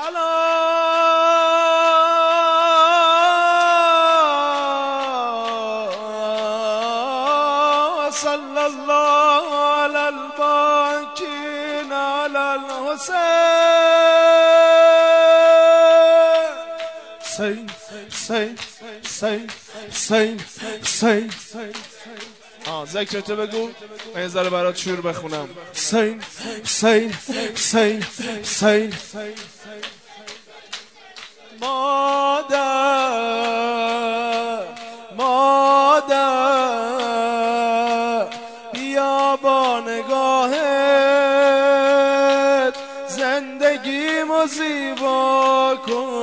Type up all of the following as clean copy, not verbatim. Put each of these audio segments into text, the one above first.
صلى الله على الباكين على الحسين سین ذکرتو بگو من یه ذره برات شور بخونم. سین مادر بیا با نگاهت زندگیمو زیبا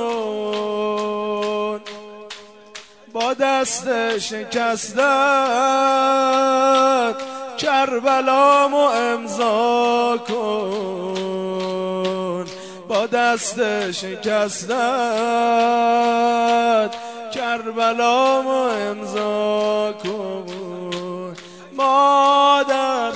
کن، با دست شکستت کربلامو امضا کن، با دست شکستت کربلامو امضا کن. مادر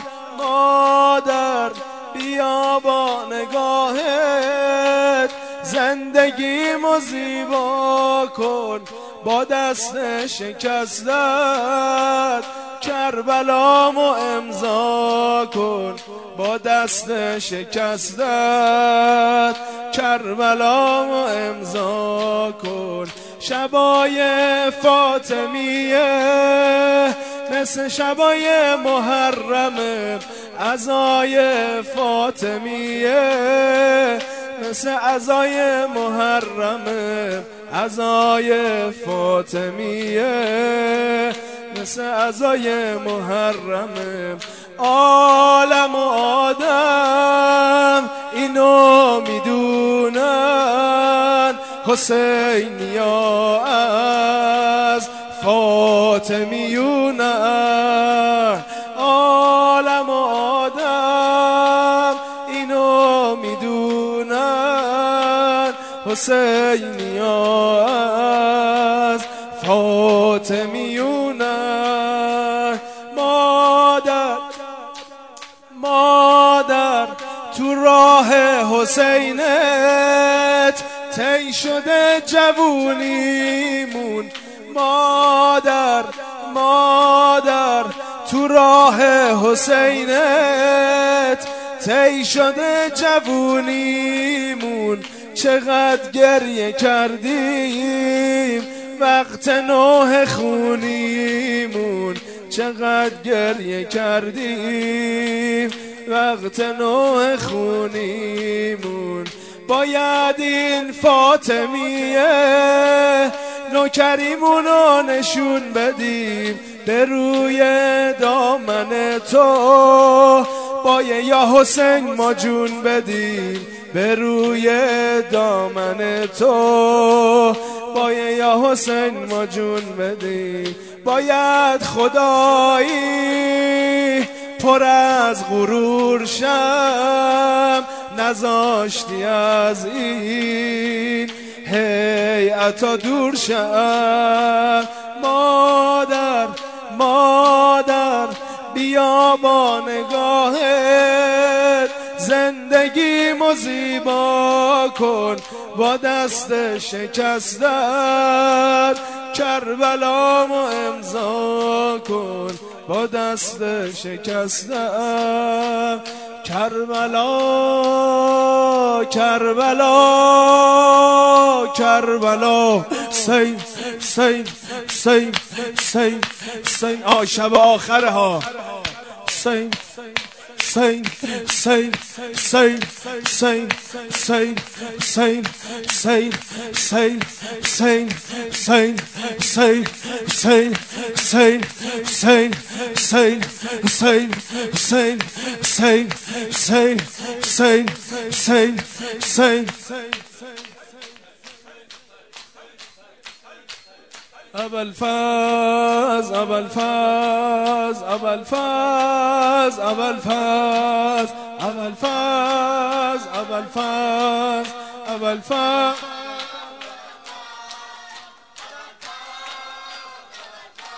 بیا با نگاهت زندگیمو زیبا کن، با دست شکستت کربلامو امضا کن، با دست شکستت کربلامو امضا کن. شبای فاطمیه مثل شبای محرمه، عزای فاطمیه مثل عزای محرمه، عزای فاطمیه مثل عزای محرمه. عالم و آدم اینو میدونن، حسینیا از فاطمیونن. عالم و آدم اینو میدونن، حسینیا از فاطمیونن. مادر تو راه حسینت طی شده جوونیمون. مادر تو راه حسینت طی شده جوونیمون. چقدر گریه کردیم وقت نوح خونیمون، چقدر گریه کردیم وقت نوح خونیمون. باید این فاطمیه نوکریمونو نشون بدیم به روی دامن تو، باید یا حسین ما جون بدیم به روی دامن تو، باید یا حسین ما جون بدیم. باید خدایی پر از غرور شم، نذاشتی از این هیئتا دور شم. مادر بیا با نگاهت زندگیمو زیبا کن، با دست شکستت کربلامو امضا کن، با دست شکستت کربلا. سین شب آخره ها. سین أبالفاز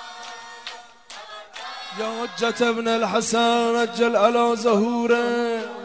يا حجة ابن الحسن أجل على ظهوره.